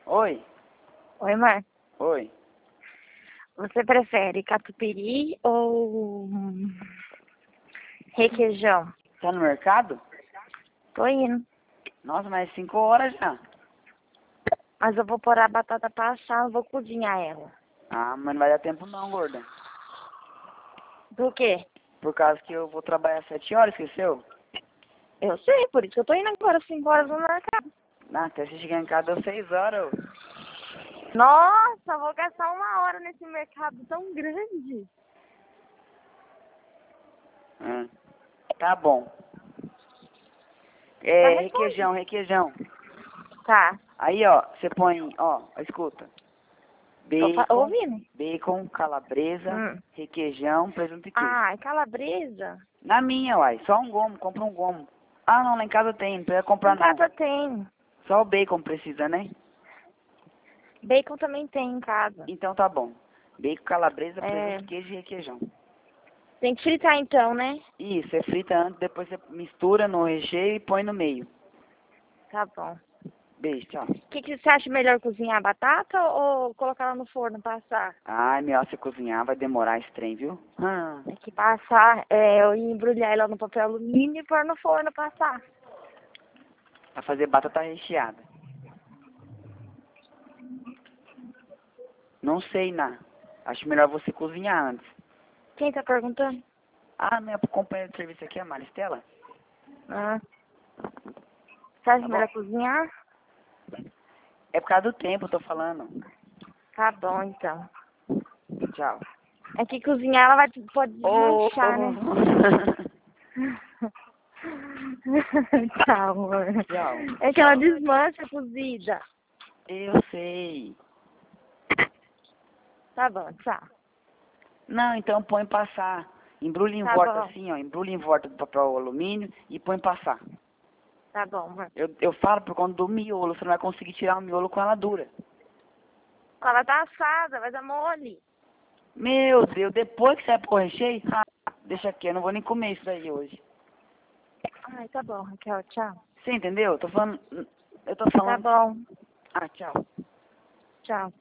Oi, Oi, Mar. oi. Você prefere catupiry ou requeijão? Tá no mercado? Tô indo. Nossa, mas 5 horas já. Mas eu vou pôr a batata pra assar, eu vou cozinhar ela. Ah, mas não vai dar tempo não, gorda. Do quê? Por causa que eu vou trabalhar 7 horas, esqueceu? Eu sei, por isso que eu tô indo agora 5 horas no mercado. Ah, até você chegar em casa deu 6 horas. Ô. Nossa, eu vou gastar 1 hora nesse mercado tão grande. Ah, tá bom. Tá Requeijão, requeijão. Tá, Aí, ó, você põe, ó, escuta. tô Bacon, ouvindo. bacon, calabresa, Hum. requeijão, presunto e queijo. Ah, calabresa? Na minha, uai, só um gomo, compra um gomo. Ah, não, lá em casa tem, não precisa comprar Em não. casa tem. Só o bacon precisa, né? Bacon também tem em casa. Então tá bom. Bacon, calabresa, É, presunto, queijo e requeijão. tem que fritar então, né? Isso, você frita antes, depois você mistura no recheio e põe no meio. Tá bom. Beijo, tchau. O que você acha melhor, cozinhar a batata ou colocar ela no forno pra assar? Ai, melhor você cozinhar, vai demorar esse trem, viu? Tem que passar, eu ia embrulhar ela no papel alumínio e pôr no forno pra assar. Pra fazer batata recheada. Não sei, Ná. Acho melhor você cozinhar antes. Quem tá perguntando? Ah, minha companheira de serviço aqui é a Maristela? Ah, você acha Tá bom? melhor cozinhar? É por causa do tempo, eu tô falando. Tá bom, então. Tchau. É que cozinhar ela pode Ô, desmanchar, né? Tchau, amor. Tchau. É que ela desmancha a cozida. Eu sei. Tá bom, tchau. Não, então põe passar. Embrulha em Tá volta bom, assim, ó. Embrulha em volta do papel alumínio e põe passar. tá bom, amor. Eu falo por conta do miolo. Você não vai conseguir tirar o miolo com ela dura. Ela tá assada, vai dar mole. Meu Deus, depois que você vai pro recheio, deixa aqui, eu não vou nem comer isso daí hoje. Ai, tá bom, Raquel, tchau. Você entendeu? Eu tô Tá falando. bom, Ah, tchau. tchau.